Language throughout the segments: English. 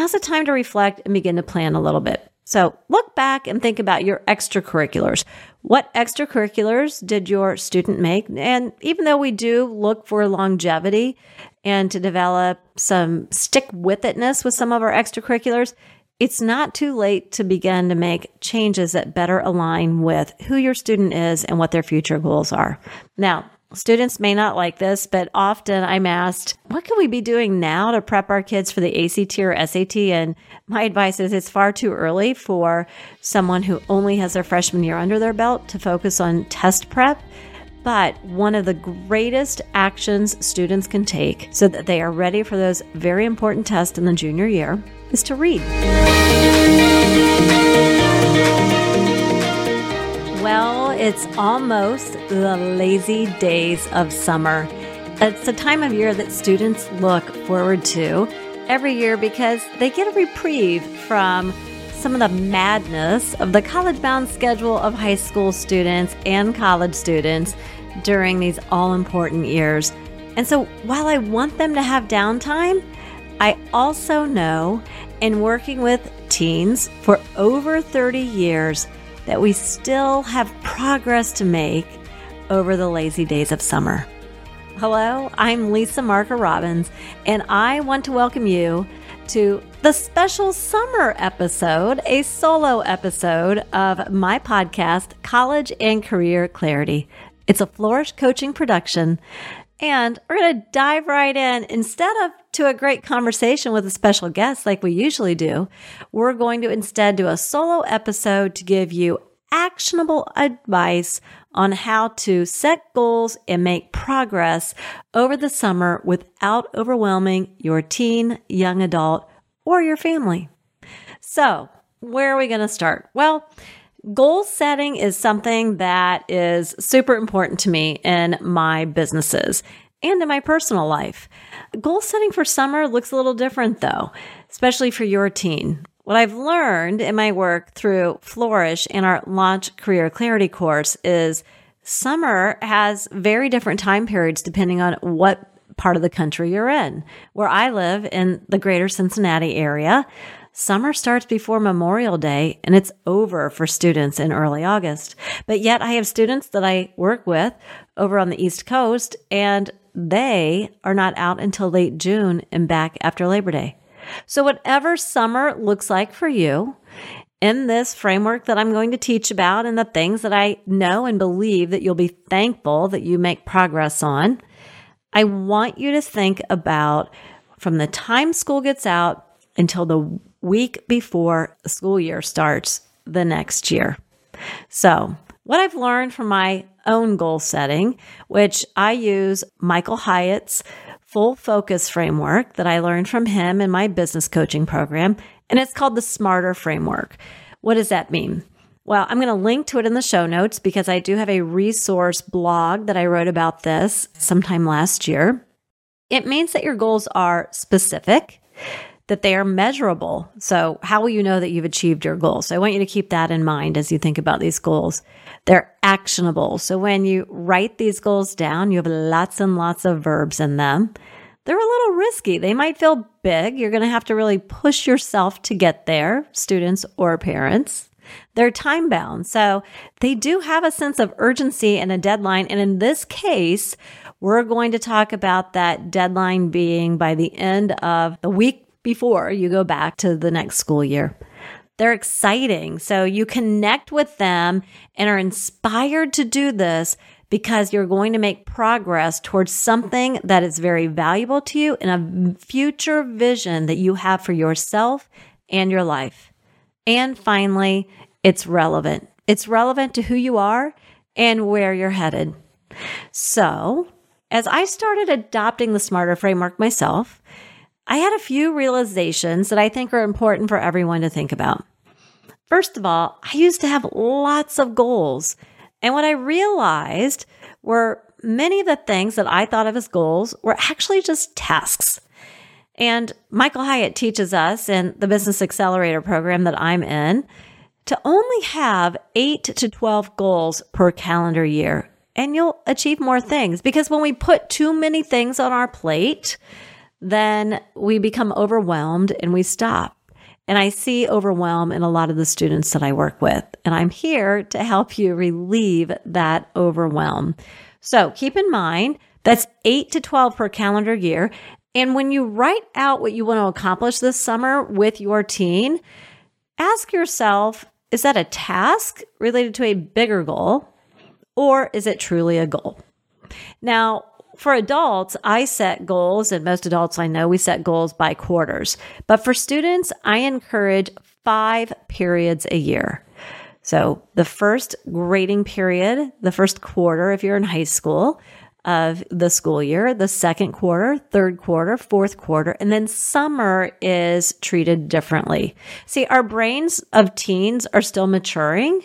now's the time to reflect and begin to plan a little bit. So look back and think about your extracurriculars. What extracurriculars did your student make? And even though we do look for longevity and to develop some stick-with-itness with some of our extracurriculars, it's not too late to begin to make changes that better align with who your student is and what their future goals are. Now, students may not like this, but often I'm asked, what can we be doing now to prep our kids for the ACT or SAT? And my advice is it's far too early for someone who only has their freshman year under their belt to focus on test prep. But one of the greatest actions students can take so that they are ready for those very important tests in the junior year is to read. Well, it's almost the lazy days of summer. It's a time of year that students look forward to every year because they get a reprieve from some of the madness of the college-bound schedule of high school students and college students during these all-important years. And so while I want them to have downtime, I also know, in working with teens for over 30 years, that we still have progress to make over the lazy days of summer. Hello, I'm Lisa Marker Robbins, and I want to welcome you to the special summer episode, a solo episode of my podcast, College and Career Clarity. It's a Flourish Coaching production, and we're going to dive right in. Instead of to a great conversation with a special guest like we usually do, we're going to instead do a solo episode to give you actionable advice on how to set goals and make progress over the summer without overwhelming your teen, young adult, or your family. So, where are we going to start? Well, goal setting is something that is super important to me in my businesses and in my personal life. Goal setting for summer looks a little different though, especially for your teen. What I've learned in my work through Flourish and our Launch Career Clarity course is summer has very different time periods depending on what part of the country you're in. Where I live in the greater Cincinnati area, summer starts before Memorial Day and it's over for students in early August. But yet I have students that I work with over on the East Coast and they are not out until late June and back after Labor Day. So whatever summer looks like for you, in this framework that I'm going to teach about and the things that I know and believe that you'll be thankful that you make progress on, I want you to think about from the time school gets out until the week before the school year starts the next year. So what I've learned from my own goal setting, which I use Michael Hyatt's full focus framework that I learned from him in my business coaching program, and it's called the SMARTER framework. What does that mean? Well, I'm going to link to it in the show notes because I do have a resource blog that I wrote about this sometime last year. It means that your goals are specific, that they are measurable. So how will you know that you've achieved your goals? So I want you to keep that in mind as you think about these goals. They're actionable. So when you write these goals down, you have lots and lots of verbs in them. They're a little risky. They might feel big. You're going to have to really push yourself to get there, students or parents. They're time bound. So they do have a sense of urgency and a deadline. And in this case, we're going to talk about that deadline being by the end of the week before you go back to the next school year. They're exciting. So you connect with them and are inspired to do this because you're going to make progress towards something that is very valuable to you and a future vision that you have for yourself and your life. And finally, it's relevant. It's relevant to who you are and where you're headed. So, as I started adopting the SMARTER framework myself, I had a few realizations that I think are important for everyone to think about. First of all, I used to have lots of goals. And what I realized were many of the things that I thought of as goals were actually just tasks. And Michael Hyatt teaches us in the Business Accelerator program that I'm in to only have 8 to 12 goals per calendar year. And you'll achieve more things because when we put too many things on our plate, then we become overwhelmed and we stop. And I see overwhelm in a lot of the students that I work with. And I'm here to help you relieve that overwhelm. So keep in mind, that's 8 to 12 per calendar year. And when you write out what you want to accomplish this summer with your teen, ask yourself, is that a task related to a bigger goal, or is it truly a goal? Now, for adults, I set goals, and most adults I know, we set goals by quarters. But for students, I encourage 5 periods a year. So the first grading period, the first quarter, if you're in high school of the school year, the second quarter, third quarter, fourth quarter, and then summer is treated differently. See, our brains of teens are still maturing.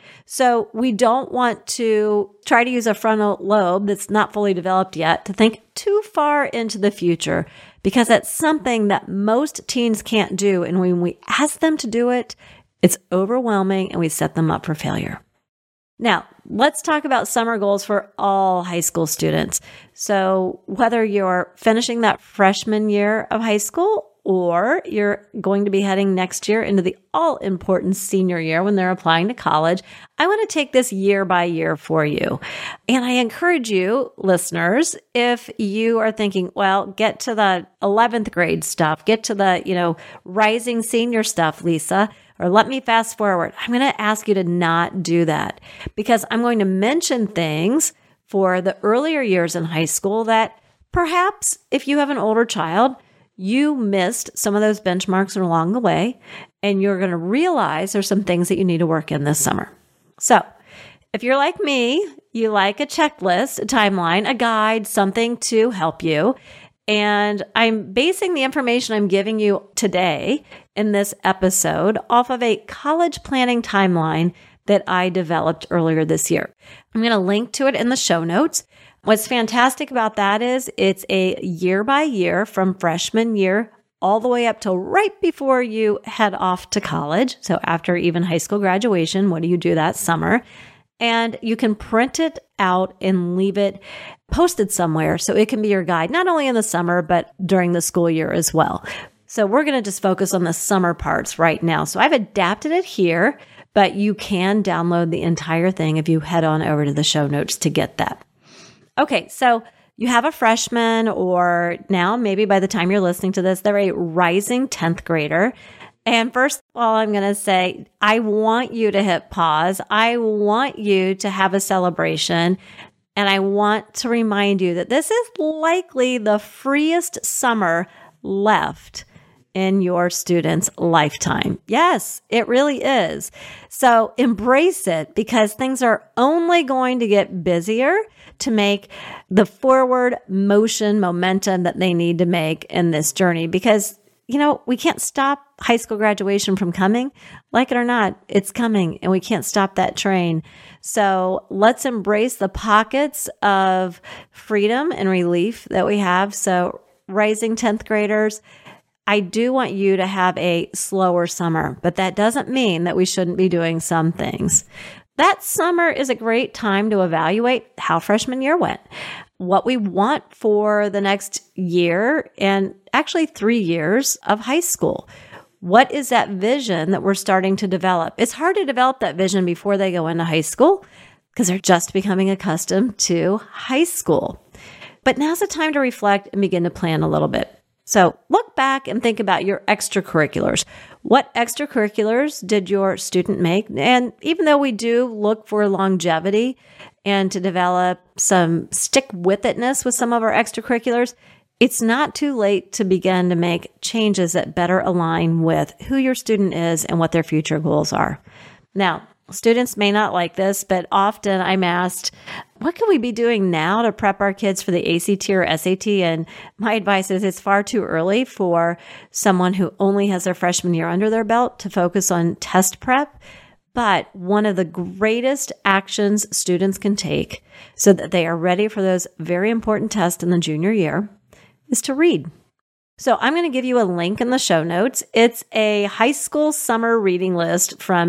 So we don't want to try to use a frontal lobe that's not fully developed yet to think too far into the future, because that's something that most teens can't do. And when we ask them to do it, it's overwhelming and we set them up for failure. Now, let's talk about summer goals for all high school students. So whether you're finishing that freshman year of high school or you're going to be heading next year into the all-important senior year when they're applying to college, I want to take this year by year for you. And I encourage you, listeners, if you are thinking, well, get to the 11th grade stuff, get to the, rising senior stuff, Lisa, or let me fast forward. I'm going to ask you to not do that, because I'm going to mention things for the earlier years in high school that perhaps if you have an older child, you missed some of those benchmarks along the way, and you're going to realize there's some things that you need to work in this summer. So if you're like me, you like a checklist, a timeline, a guide, something to help you. And I'm basing the information I'm giving you today in this episode off of a college planning timeline that I developed earlier this year. I'm going to link to it in the show notes. What's fantastic about that is it's a year by year from freshman year all the way up till right before you head off to college. So after even high school graduation, what do you do that summer? And you can print it out and leave it posted somewhere so it can be your guide, not only in the summer, but during the school year as well. So we're going to just focus on the summer parts right now. So I've adapted it here, but you can download the entire thing if you head on over to the show notes to get that. Okay, so you have a freshman, or now maybe by the time you're listening to this, they're a rising 10th grader. And first of all, I'm going to say, I want you to hit pause. I want you to have a celebration. And I want to remind you that this is likely the freest summer left in your student's lifetime. Yes, it really is. So embrace it, because things are only going to get busier to make the forward motion, momentum that they need to make in this journey. Because, we can't stop high school graduation from coming. Like it or not, it's coming, and we can't stop that train. So let's embrace the pockets of freedom and relief that we have. So rising 10th graders, I do want you to have a slower summer, but that doesn't mean that we shouldn't be doing some things. That summer is a great time to evaluate how freshman year went, what we want for the next year, and actually 3 years of high school. What is that vision that we're starting to develop? It's hard to develop that vision before they go into high school because they're just becoming accustomed to high school. But now's the time to reflect and begin to plan a little bit. So look back and think about your extracurriculars. What extracurriculars did your student make? And even though we do look for longevity and to develop some stick-with-itness with some of our extracurriculars, it's not too late to begin to make changes that better align with who your student is and what their future goals are. Now, students may not like this, but often I'm asked, what can we be doing now to prep our kids for the ACT or SAT? And my advice is it's far too early for someone who only has their freshman year under their belt to focus on test prep. But one of the greatest actions students can take so that they are ready for those very important tests in the junior year is to read. So I'm going to give you a link in the show notes. It's a high school summer reading list from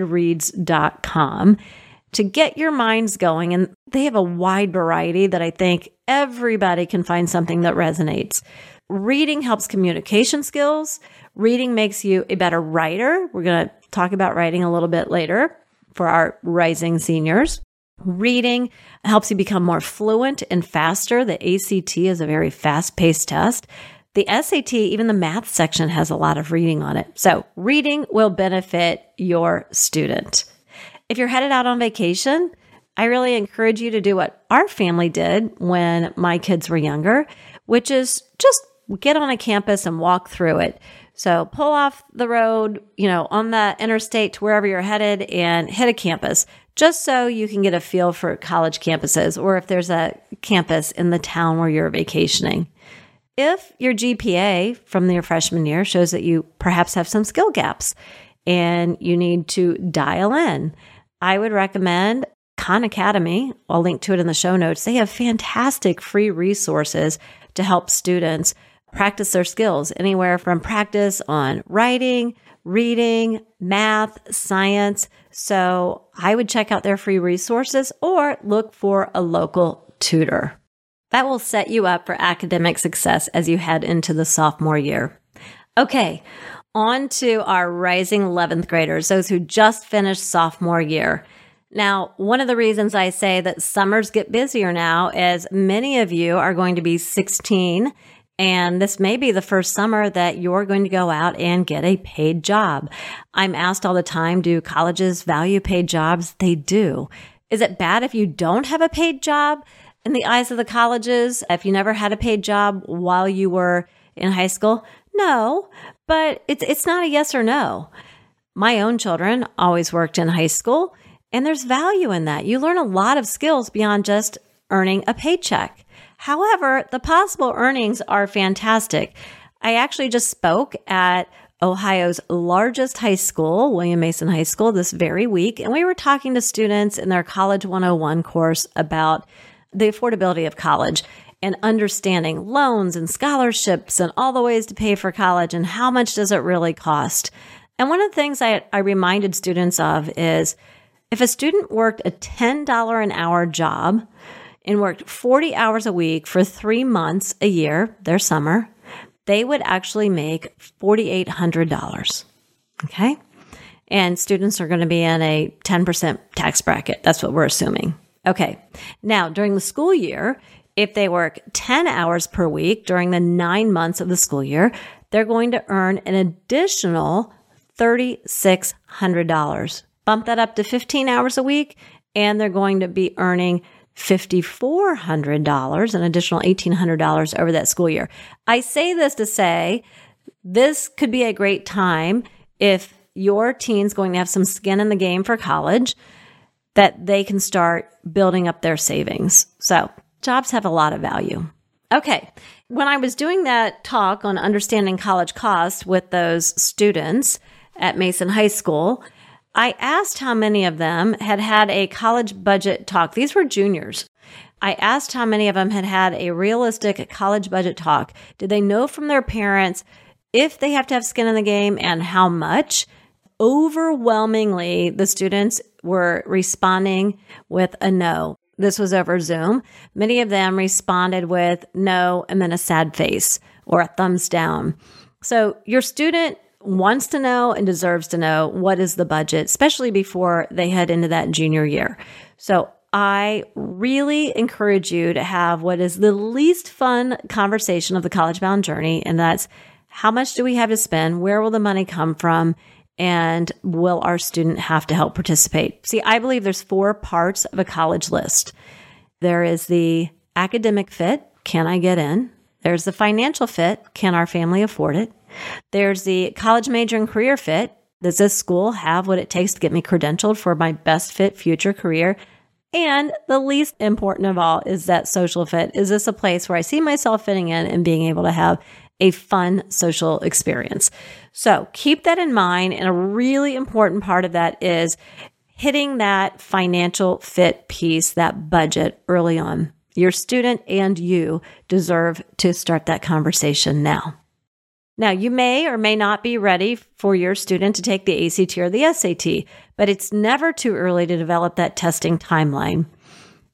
goodreads.com to get your minds going. And they have a wide variety that I think everybody can find something that resonates. reading helps communication skills. Reading makes you a better writer. We're going to talk about writing a little bit later for our rising seniors. Reading helps you become more fluent and faster. The ACT is a very fast-paced test. The SAT, even the math section, has a lot of reading on it. So reading will benefit your student. If you're headed out on vacation, I really encourage you to do what our family did when my kids were younger, which is just get on a campus and walk through it. So pull off the road, on the interstate to wherever you're headed and hit a campus, just so you can get a feel for college campuses or if there's a campus in the town where you're vacationing. If your GPA from your freshman year shows that you perhaps have some skill gaps and you need to dial in, I would recommend Khan Academy. I'll link to it in the show notes. They have fantastic free resources to help students practice their skills, anywhere from practice on writing, reading, math, science. So I would check out their free resources or look for a local tutor. That will set you up for academic success as you head into the sophomore year. Okay, on to our rising 11th graders, those who just finished sophomore year. Now, one of the reasons I say that summers get busier now is many of you are going to be 16, and this may be the first summer that you're going to go out and get a paid job. I'm asked all the time, do colleges value paid jobs? They do. Is it bad if you don't have a paid job? In the eyes of the colleges, if you never had a paid job while you were in high school? No, but it's not a yes or no. My own children always worked in high school, and there's value in that. You learn a lot of skills beyond just earning a paycheck. However, the possible earnings are fantastic. I actually just spoke at Ohio's largest high school, William Mason High School, this very week, and we were talking to students in their College 101 course about the affordability of college and understanding loans and scholarships and all the ways to pay for college and how much does it really cost. And one of the things I reminded students of is if a student worked a $10 an hour job and worked 40 hours a week for 3 months a year, their summer, they would actually make $4,800. Okay? And students are going to be in a 10% tax bracket. That's what we're assuming. Okay. Now, during the school year, if they work 10 hours per week during the 9 months of the school year, they're going to earn an additional $3,600. Bump that up to 15 hours a week, and they're going to be earning $5,400, an additional $1,800 over that school year. I say this to say this could be a great time if your teen's going to have some skin in the game for college, that they can start building up their savings. So jobs have a lot of value. Okay. When I was doing that talk on understanding college costs with those students at Mason High School, I asked how many of them had had a college budget talk. These were juniors. I asked how many of them had had a realistic college budget talk. Did they know from their parents if they have to have skin in the game and how much? Overwhelmingly, the students were responding with a no. This was over Zoom. Many of them responded with no and then a sad face or a thumbs down. So your student wants to know and deserves to know what is the budget, especially before they head into that junior year. So I really encourage you to have what is the least fun conversation of the college bound journey. And that's how much do we have to spend? Where will the money come from? And will our student have to help participate? See, I believe there's 4 parts of a college list. There is the academic fit. Can I get in? There's the financial fit. Can our family afford it? There's the college major and career fit. Does this school have what it takes to get me credentialed for my best fit future career? And the least important of all is that social fit. Is this a place where I see myself fitting in and being able to have a fun social experience? So keep that in mind. And a really important part of that is hitting that financial fit piece, that budget early on. Your student and you deserve to start that conversation now. Now, you may or may not be ready for your student to take the ACT or the SAT, but it's never too early to develop that testing timeline.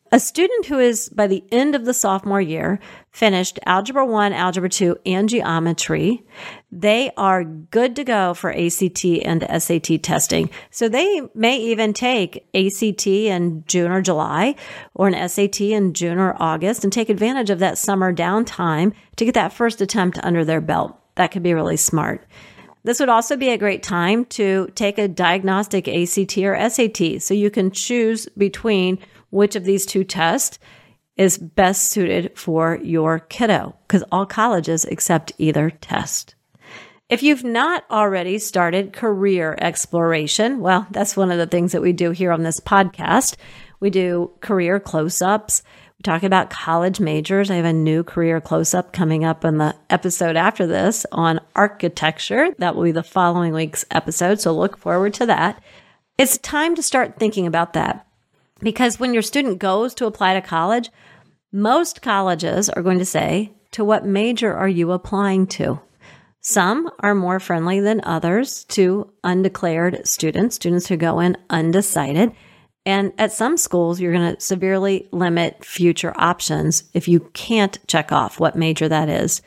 A student who is, by the end of the sophomore year, finished Algebra 1, Algebra 2, and Geometry, they are good to go for ACT and SAT testing. So they may even take ACT in June or July, or an SAT in June or August, and take advantage of that summer downtime to get that first attempt under their belt. That could be really smart. This would also be a great time to take a diagnostic ACT or SAT, so you can choose between which of these two tests is best suited for your kiddo, because all colleges accept either test. If you've not already started career exploration, well, that's one of the things that we do here on this podcast. We do career close-ups. We talk about college majors. I have a new career close-up coming up in the episode after this on architecture. That will be the following week's episode, so look forward to that. It's time to start thinking about that. Because when your student goes to apply to college, most colleges are going to say, to what major are you applying to? Some are more friendly than others to undeclared students who go in undecided. And at some schools, you're going to severely limit future options if you can't check off what major that is.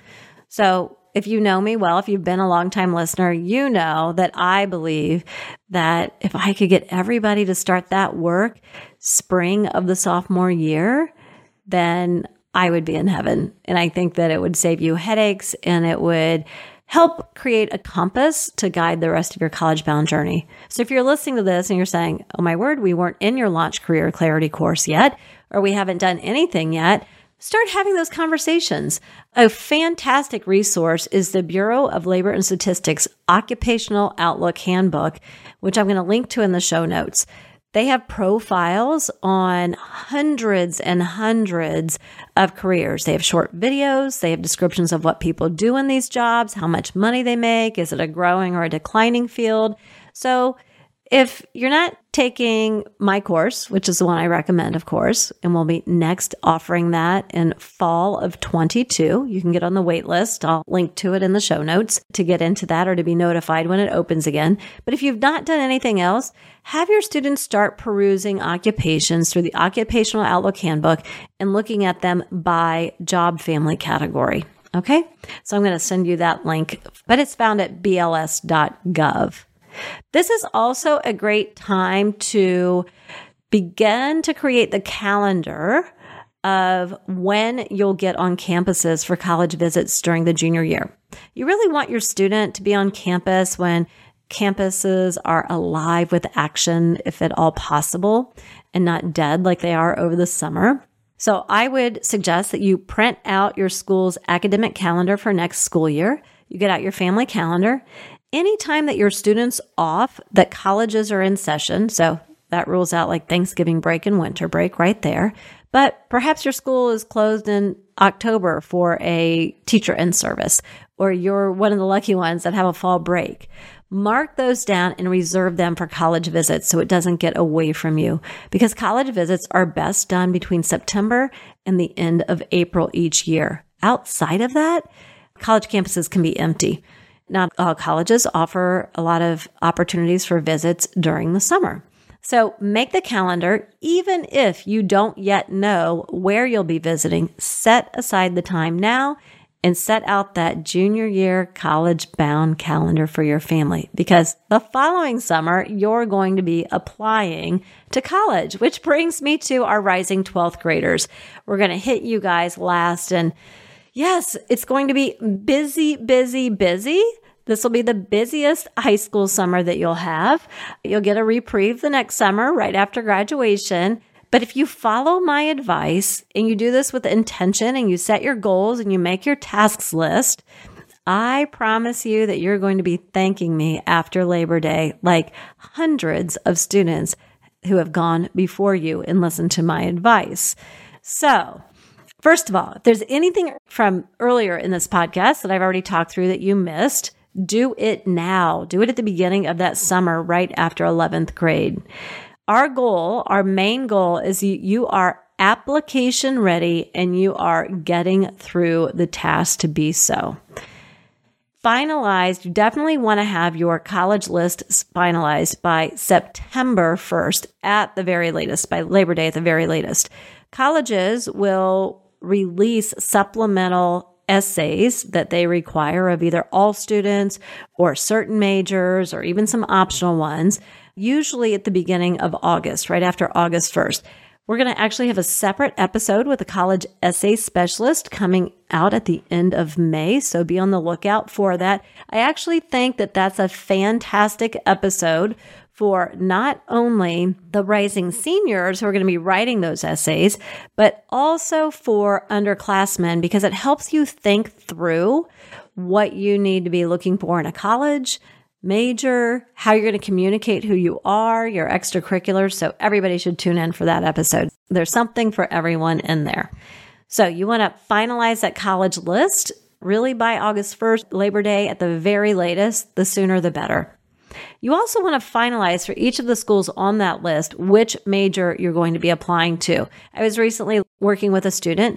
So if you know me well, if you've been a longtime listener, you know that I believe that if I could get everybody to start that work spring of the sophomore year, then I would be in heaven. And I think that it would save you headaches and it would help create a compass to guide the rest of your college-bound journey. So if you're listening to this and you're saying, oh my word, we weren't in your Launch Career Clarity course yet, or we haven't done anything yet, start having those conversations. A fantastic resource is the Bureau of Labor and Statistics Occupational Outlook Handbook, which I'm going to link to in the show notes. They have profiles on hundreds and hundreds of careers. They have short videos. They have descriptions of what people do in these jobs, how much money they make. Is it a growing or a declining field? So if you're not taking my course, which is the one I recommend, of course, and we'll be next offering that in fall of 22, you can get on the wait list. I'll link to it in the show notes to get into that or to be notified when it opens again. But if you've not done anything else, have your students start perusing occupations through the Occupational Outlook Handbook and looking at them by job family category. Okay? So I'm going to send you that link, but it's found at bls.gov. This is also a great time to begin to create the calendar of when you'll get on campuses for college visits during the junior year. You really want your student to be on campus when campuses are alive with action, if at all possible, and not dead like they are over the summer. So I would suggest that you print out your school's academic calendar for next school year. You get out your family calendar. Anytime that your student's off, that colleges are in session, so that rules out like Thanksgiving break and winter break right there. But perhaps your school is closed in October for a teacher in-service, or you're one of the lucky ones that have a fall break. Mark those down and reserve them for college visits so it doesn't get away from you, because college visits are best done between September and the end of April each year. Outside of that, college campuses can be empty. Not all colleges offer a lot of opportunities for visits during the summer. So make the calendar, even if you don't yet know where you'll be visiting, set aside the time now and set out that junior year college-bound calendar for your family, because the following summer, you're going to be applying to college, which brings me to our rising 12th graders. We're going to hit you guys last, and yes, it's going to be busy, busy, busy. This will be the busiest high school summer that you'll have. You'll get a reprieve the next summer right after graduation. But if you follow my advice and you do this with intention and you set your goals and you make your tasks list, I promise you that you're going to be thanking me after Labor Day, like hundreds of students who have gone before you and listened to my advice. So, first of all, if there's anything from earlier in this podcast that I've already talked through that you missed, do it now. Do it at the beginning of that summer, right after 11th grade. Our main goal is you are application ready and you are getting through the task to be so. Finalized, you definitely want to have your college list finalized by September 1st at the very latest, by Labor Day at the very latest. Colleges will release supplemental essays that they require of either all students or certain majors or even some optional ones, usually at the beginning of August, right after August 1st. We're going to actually have a separate episode with a college essay specialist coming out at the end of May, so be on the lookout for that. I actually think that that's a fantastic episode for not only the rising seniors who are going to be writing those essays, but also for underclassmen, because it helps you think through what you need to be looking for in a college major, how you're going to communicate who you are, your extracurriculars. So everybody should tune in for that episode. There's something for everyone in there. So you want to finalize that college list really by August 1st, Labor Day at the very latest. The sooner the better. You also want to finalize for each of the schools on that list which major you're going to be applying to. I was recently working with a student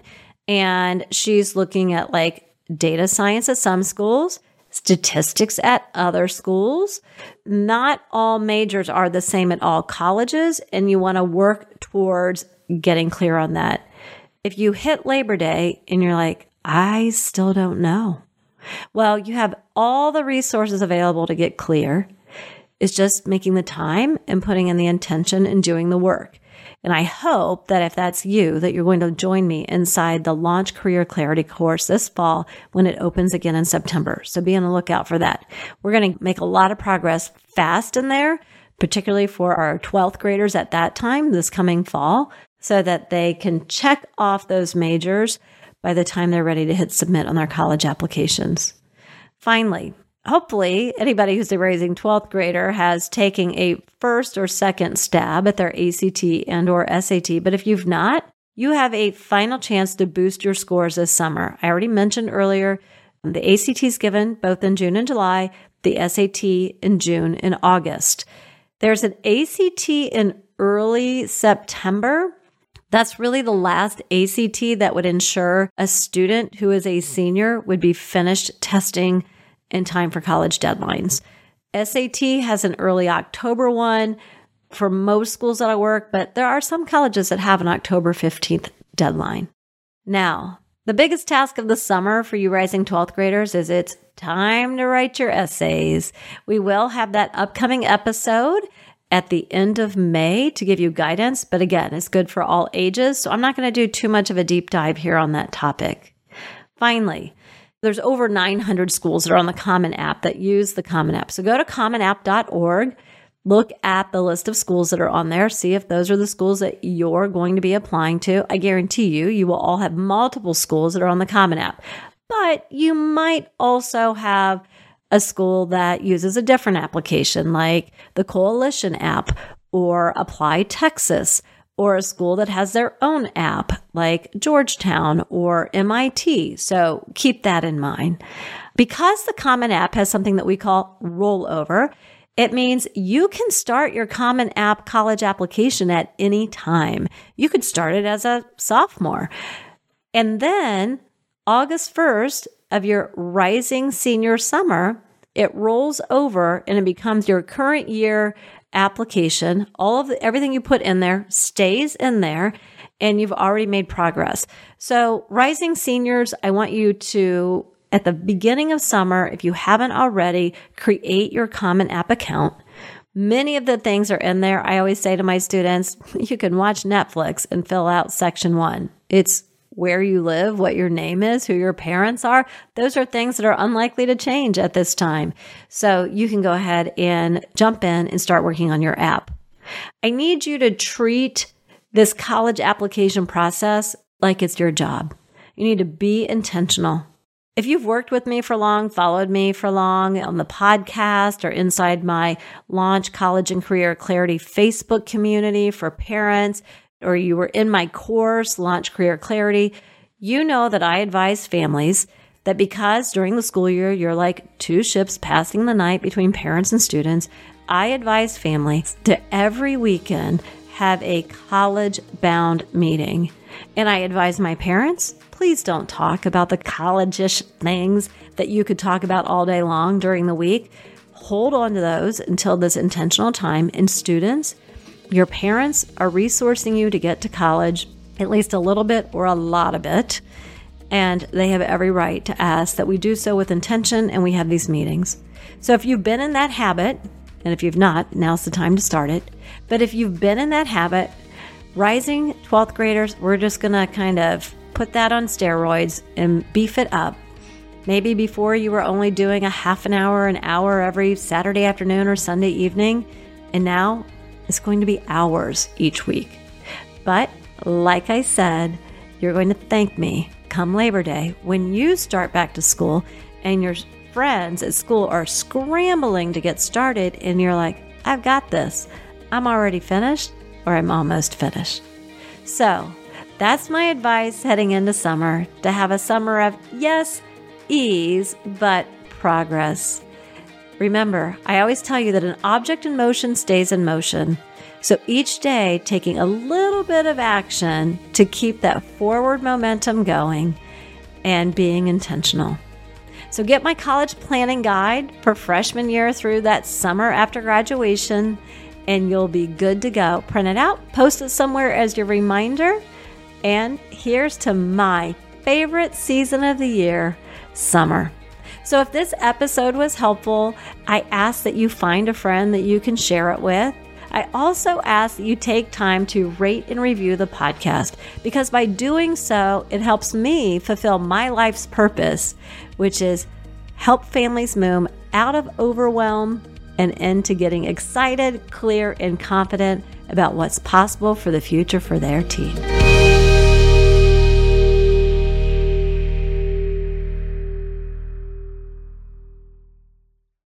and she's looking at like data science at some schools, statistics at other schools. Not all majors are the same at all colleges, and you want to work towards getting clear on that. If you hit Labor Day and you're like, I still don't know. Well, you have all the resources available to get clear. It's just making the time and putting in the intention and doing the work. And I hope that if that's you, that you're going to join me inside the Launch Career Clarity course this fall when it opens again in September. So be on the lookout for that. We're going to make a lot of progress fast in there, particularly for our 12th graders at that time, this coming fall, so that they can check off those majors by the time they're ready to hit submit on their college applications. Finally, hopefully, anybody who's a rising 12th grader has taken a first or second stab at their ACT and or SAT. But if you've not, you have a final chance to boost your scores this summer. I already mentioned earlier, the ACT is given both in June and July, the SAT in June and August. There's an ACT in early September. That's really the last ACT that would ensure a student who is a senior would be finished testing in time for college deadlines. SAT has an early October one for most schools that I work, but there are some colleges that have an October 15th deadline. Now, the biggest task of the summer for you rising 12th graders is it's time to write your essays. We will have that upcoming episode at the end of May to give you guidance, but again, it's good for all ages, so I'm not going to do too much of a deep dive here on that topic. Finally, there's over 900 schools that are on the Common App that use the Common App. So go to commonapp.org, look at the list of schools that are on there, see if those are the schools that you're going to be applying to. I guarantee you will all have multiple schools that are on the Common App. But you might also have a school that uses a different application like the Coalition app or Apply Texas, or a school that has their own app like Georgetown or MIT. So keep that in mind. Because the Common App has something that we call rollover, it means you can start your Common App college application at any time. You could start it as a sophomore. And then August 1st of your rising senior summer, it rolls over and it becomes your current year application. Everything you put in there stays in there, and you've already made progress. So rising seniors, I want you to, at the beginning of summer, if you haven't already, create your Common App account. Many of the things are in there. I always say to my students, you can watch Netflix and fill out section 1. It's where you live, what your name is, who your parents are. Those are things that are unlikely to change at this time. So you can go ahead and jump in and start working on your app. I need you to treat this college application process like it's your job. You need to be intentional. If you've worked with me for long, followed me for long on the podcast or inside my Launch College and Career Clarity Facebook community for parents, or you were in my course, Launch Career Clarity, you know that I advise families that because during the school year, you're like two ships passing the night between parents and students, I advise families to every weekend have a college-bound meeting. And I advise my parents, please don't talk about the college-ish things that you could talk about all day long during the week. Hold on to those until this intentional time. And students, your parents are resourcing you to get to college. at least a little bit or a lot of it. And they have every right to ask that we do so with intention, and we have these meetings. So if you've been in that habit, and if you've not, now's the time to start it. But if you've been in that habit, rising 12th graders, we're just going to kind of put that on steroids and beef it up. Maybe before you were only doing a half an hour every Saturday afternoon or Sunday evening, and now it's going to be hours each week. But like I said, you're going to thank me come Labor Day when you start back to school and your friends at school are scrambling to get started, and you're like, I've got this. I'm already finished, or I'm almost finished. So that's my advice heading into summer, to have a summer of, yes, ease, but progress. Remember, I always tell you that an object in motion stays in motion. So each day, taking a little bit of action to keep that forward momentum going and being intentional. So get my college planning guide for freshman year through that summer after graduation, and you'll be good to go. Print it out, post it somewhere as your reminder. And here's to my favorite season of the year, summer. So if this episode was helpful, I ask that you find a friend that you can share it with. I also ask that you take time to rate and review the podcast, because by doing so, it helps me fulfill my life's purpose, which is help families move out of overwhelm and into getting excited, clear, and confident about what's possible for the future for their teen.